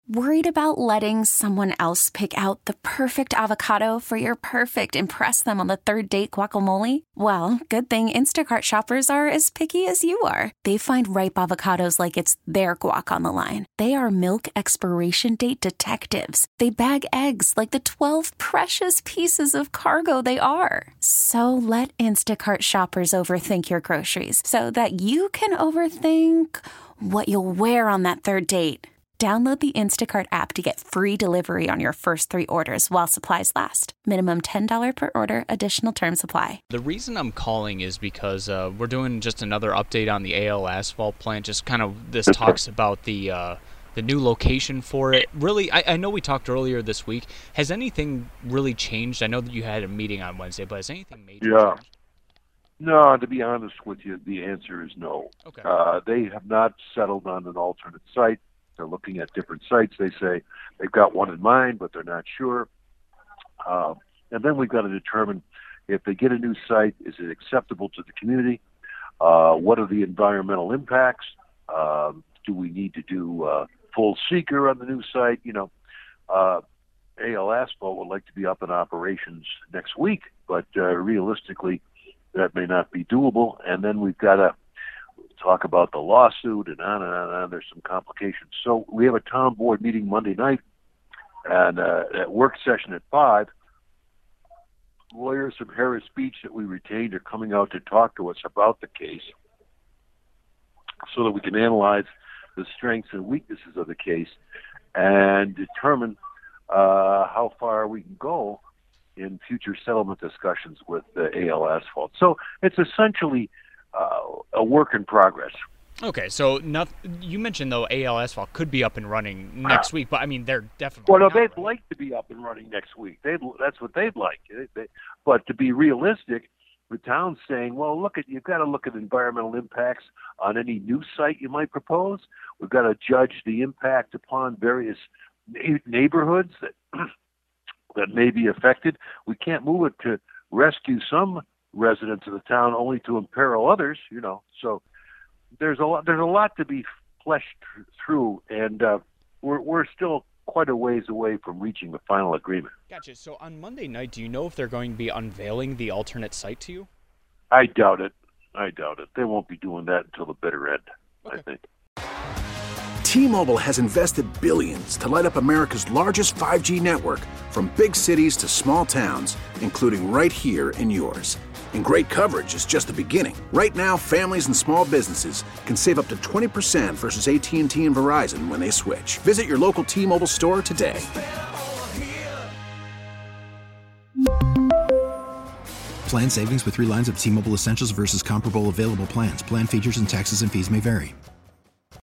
Worried about letting someone else pick out the perfect avocado for your perfect impress them on the third date guacamole? Well, good thing Instacart shoppers are as picky as you are. They find ripe avocados like it's their guac on the line. They are milk expiration date detectives. They bag eggs like the 12 precious pieces of cargo they are. So let Instacart shoppers overthink your groceries so that you can overthink what you'll wear on that third date. Download the Instacart app to get free delivery on your first 3 orders while supplies last. Minimum $10 per order. Additional terms apply. The reason I'm calling is because we're doing just another update on the AL asphalt plant. Just kind of this talks about the new location for it. Really, I know we talked earlier this week. Has anything really changed? I know that you had a meeting on Wednesday, but has anything major changed? No, to be honest with you, the answer is no. Okay. They have not settled on an alternate site. They're looking at different sites. They say they've got one in mind, but they're not sure. And then we've got to determine if they get a new site, is it acceptable to the community? What are the environmental impacts? Do we need to do full seeker on the new site? AL Asphalt would like to be up in operations next week, but realistically, that may not be doable. And then we've got to talk about the lawsuit and on and on and on. There's some complications. So we have a town board meeting Monday night, and at work session at 5, lawyers from Harris Beach that we retained are coming out to talk to us about the case so that we can analyze the strengths and weaknesses of the case and determine how far we can go in future settlement discussions with AL Asphalt. So it's essentially a work in progress. Okay, so you mentioned, though, AL Asphalt could be up and running next week, but, I mean, they're definitely Well, no, they'd like to be up and running next week. That's what they'd like. But to be realistic, the town's saying, well, you've got to look at environmental impacts on any new site you might propose. We've got to judge the impact upon various neighborhoods that may be affected. We can't move it to rescue some residents of the town only to imperil others, So there's a lot to be fleshed through, and we're still quite a ways away from reaching the final agreement. Gotcha. So on Monday night, do you know if they're going to be unveiling the alternate site to you? I doubt it. They won't be doing that until the bitter end, okay. I think. T-Mobile has invested billions to light up America's largest 5G network, from big cities to small towns, including right here in yours. And great coverage is just the beginning. Right now, families and small businesses can save up to 20% versus AT&T and Verizon when they switch. Visit your local T-Mobile store today. Plan savings with 3 lines of T-Mobile Essentials versus comparable available plans. Plan features and taxes and fees may vary.